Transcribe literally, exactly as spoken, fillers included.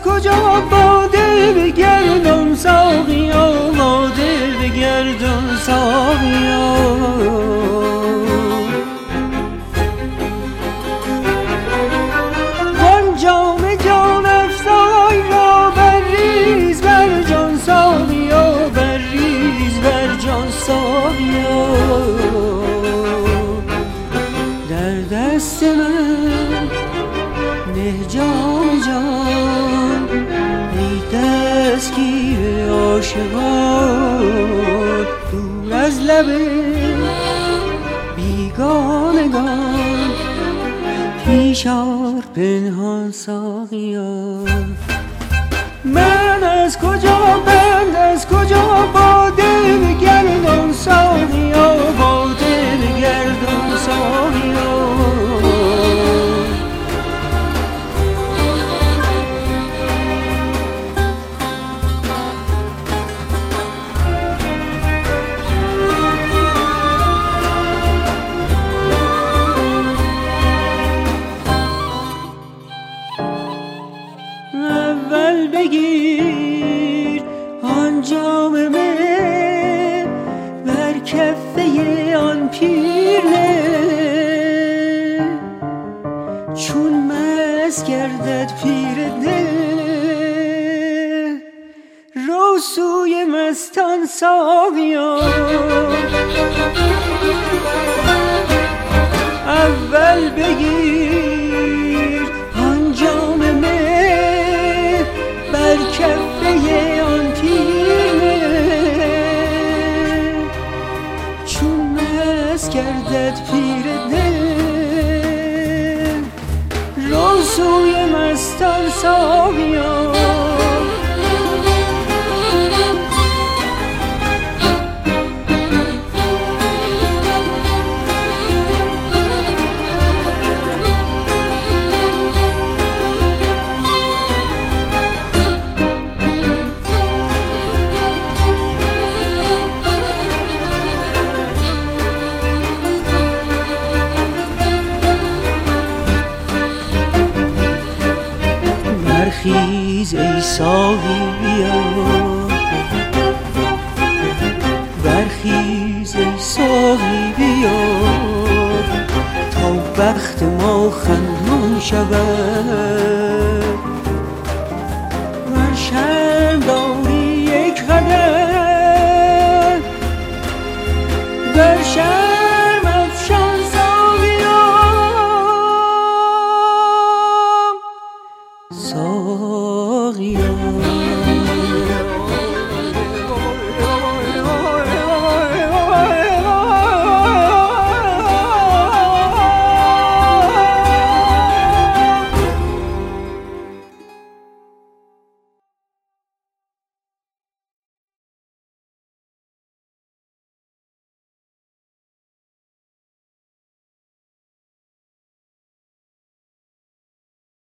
کجا باده بگردم ساقیا، باده بگردم ساقیا. وان جام جان افزای را بریز بر جان ساقیا، بریز بر جان ساقیا. در دست من نه جام جان، ای دستگیر عاشقان، دور از لب بیگانگان پیش آر پنهان ساقیا. من از کجا بند از کجا باده بگردم ساقیا، باده بگردم ساقیا. اول بگیر آن جام می بر کفه آن پیرنه، چون مست گردد پیرنه رو سوی مستان ساقیا. اول بگیر آن جام می بر کفه آن پیرنه، چون مست گردد پیرنه رو سوی مستان ساقیا. برخیز ای ساقی بیا، برخیز ای ساقی بیا، تا بخت ما خندان شود.